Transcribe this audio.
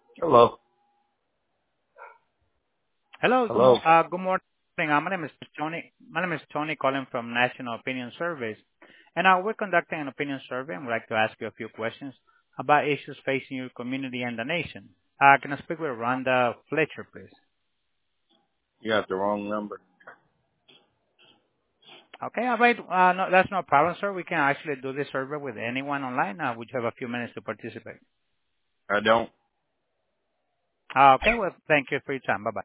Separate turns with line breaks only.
Hello.
Hello,
Hello.
good morning. My name is Tony. My name is Tony calling from National Opinion Surveys. And we're conducting an opinion survey and would like to ask you a few questions about issues facing your community and the nation. Can I speak with Rhonda Fletcher, please?
You got the wrong number.
Okay, all right. No, that's no problem, sir. We can actually do this survey with anyone online. Would you have a few minutes to participate?
I don't.
Okay, well, thank you for your time. Bye-bye.